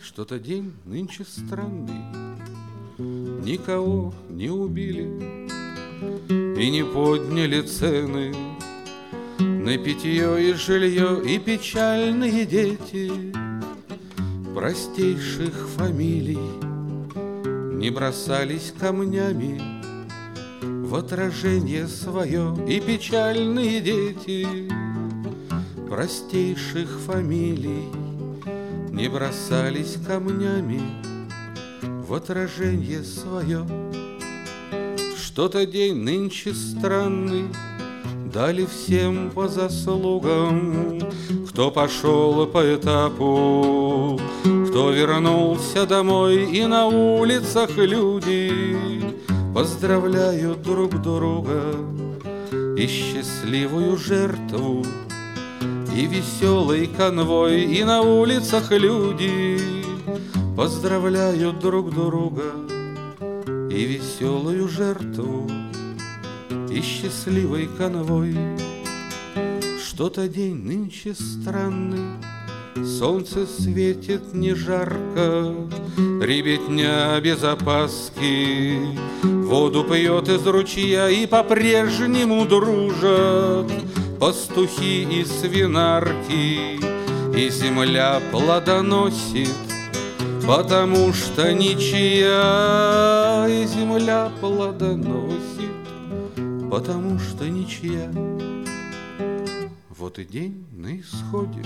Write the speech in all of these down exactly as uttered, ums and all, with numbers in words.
Что-то день нынче странный, никого не убили и не подняли цены на питье и жилье, и печальные дети простейших фамилий не бросались камнями в отражение свое, и печальные дети простейших фамилий не бросались камнями в отражение свое. Что-то день нынче странный, дали всем по заслугам, кто пошел по этапу, кто вернулся домой, и на улицах люди поздравляют друг друга и счастливую жертву, и веселый конвой, и на улицах люди поздравляют друг друга и веселую жертву, и счастливый конвой. Что-то день нынче странный, солнце светит не жарко, ребятня без опаски воду пьет из ручья, и по-прежнему дружат пастухи и свинарки, и земля плодоносит, потому что ничья, и земля плодоносит, потому что ничья. Вот и день на исходе,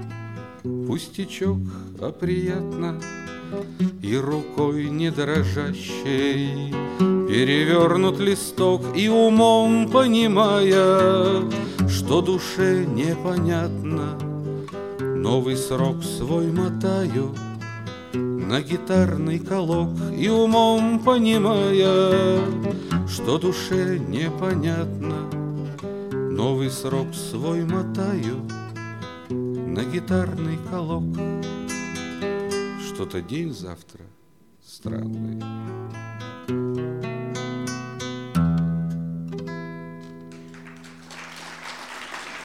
пустячок, а приятно, и рукой не дрожащей перевернут листок, и умом понимая, что душе непонятно, новый срок свой мотаю на гитарный колок, и умом понимая, что душе непонятно, новый срок свой мотаю на гитарный колок. Что-то день завтра странный.